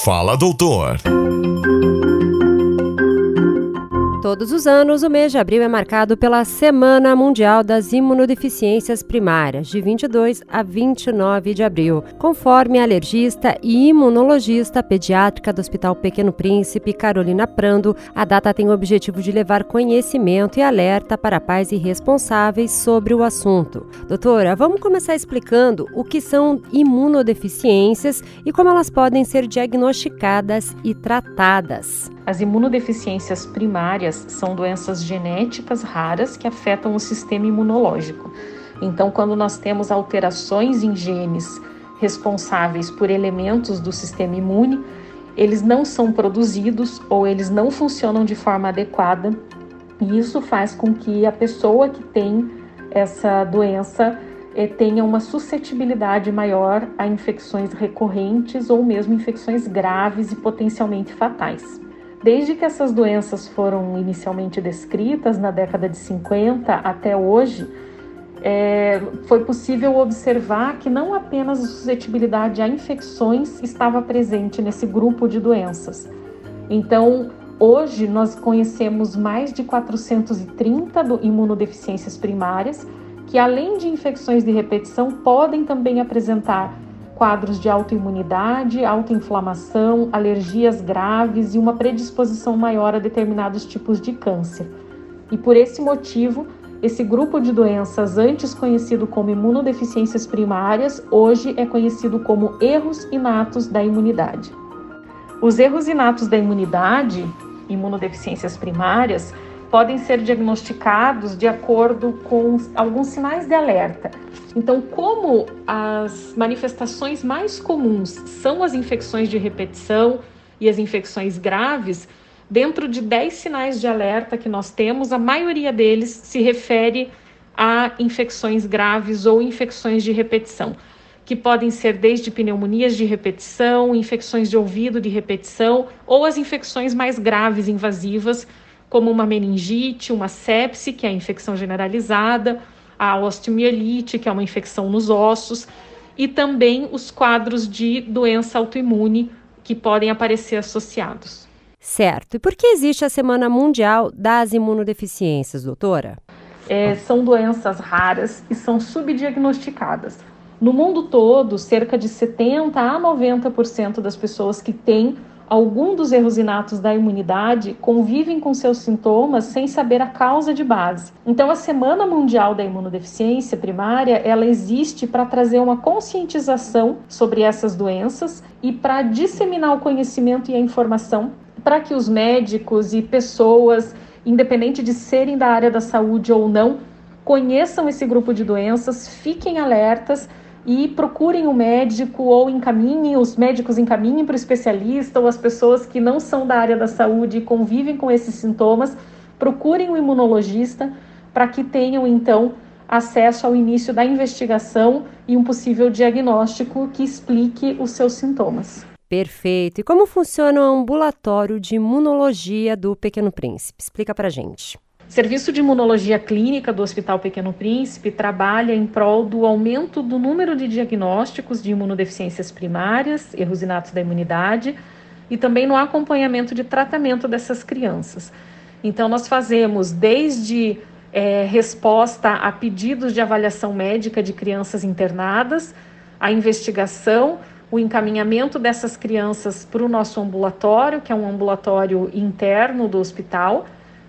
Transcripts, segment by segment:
Fala, doutor. Todos os anos, o mês de abril é marcado pela Semana Mundial das Imunodeficiências Primárias, de 22 a 29 de abril. Conforme a alergista e imunologista pediátrica do Hospital Pequeno Príncipe, Carolina Prando, a data tem o objetivo de levar conhecimento e alerta para pais e responsáveis sobre o assunto. Doutora, vamos começar explicando o que são imunodeficiências e como elas podem ser diagnosticadas e tratadas. As imunodeficiências primárias são doenças genéticas raras que afetam o sistema imunológico. Então, quando nós temos alterações em genes responsáveis por elementos do sistema imune, eles não são produzidos ou eles não funcionam de forma adequada, e isso faz com que a pessoa que tem essa doença tenha uma suscetibilidade maior a infecções recorrentes ou mesmo infecções graves e potencialmente fatais. Desde que essas doenças foram inicialmente descritas na década de 50 até hoje, foi possível observar que não apenas a suscetibilidade a infecções estava presente nesse grupo de doenças. Então, hoje nós conhecemos mais de 430 imunodeficiências primárias, que além de infecções de repetição, podem também apresentar quadros de autoimunidade, autoinflamação, alergias graves e uma predisposição maior a determinados tipos de câncer. E por esse motivo, esse grupo de doenças, antes conhecido como imunodeficiências primárias, hoje é conhecido como erros inatos da imunidade. Os erros inatos da imunidade, imunodeficiências primárias, podem ser diagnosticados de acordo com alguns sinais de alerta. Então, como as manifestações mais comuns são as infecções de repetição e as infecções graves, dentro de 10 sinais de alerta que nós temos, a maioria deles se refere a infecções graves ou infecções de repetição, que podem ser desde pneumonias de repetição, infecções de ouvido de repetição ou as infecções mais graves invasivas, como uma meningite, uma sepse, que é a infecção generalizada, a osteomielite, que é uma infecção nos ossos, e também os quadros de doença autoimune que podem aparecer associados. Certo. E por que existe a Semana Mundial das Imunodeficiências, doutora? São doenças raras e são subdiagnosticadas. No mundo todo, cerca de 70% a 90% das pessoas que têm algum dos erros inatos da imunidade convivem com seus sintomas sem saber a causa de base. Então, a Semana Mundial da Imunodeficiência Primária, ela existe para trazer uma conscientização sobre essas doenças e para disseminar o conhecimento e a informação para que os médicos e pessoas, independente de serem da área da saúde ou não, conheçam esse grupo de doenças, fiquem alertas e procurem o médico ou os médicos encaminhem para o especialista, ou as pessoas que não são da área da saúde e convivem com esses sintomas, procurem o imunologista para que tenham, então, acesso ao início da investigação e um possível diagnóstico que explique os seus sintomas. Perfeito. E como funciona o ambulatório de imunologia do Pequeno Príncipe? Explica para a gente. O Serviço de Imunologia Clínica do Hospital Pequeno Príncipe trabalha em prol do aumento do número de diagnósticos de imunodeficiências primárias, erros inatos da imunidade, e também no acompanhamento de tratamento dessas crianças. Então, nós fazemos desde resposta a pedidos de avaliação médica de crianças internadas, a investigação, o encaminhamento dessas crianças para o nosso ambulatório, que é um ambulatório interno do hospital,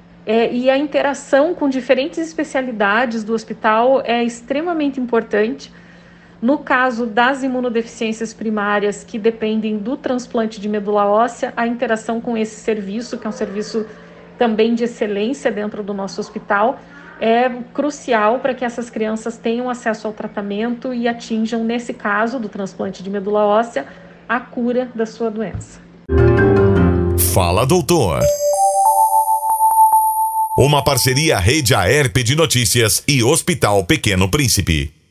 e a interação com diferentes especialidades do hospital é extremamente importante. No caso das imunodeficiências primárias que dependem do transplante de medula óssea, a interação com esse serviço, que é um serviço também de excelência dentro do nosso hospital, é crucial para que essas crianças tenham acesso ao tratamento e atinjam, nesse caso do transplante de medula óssea, a cura da sua doença. Fala, doutor. Uma parceria Rede Aerp de Notícias e Hospital Pequeno Príncipe.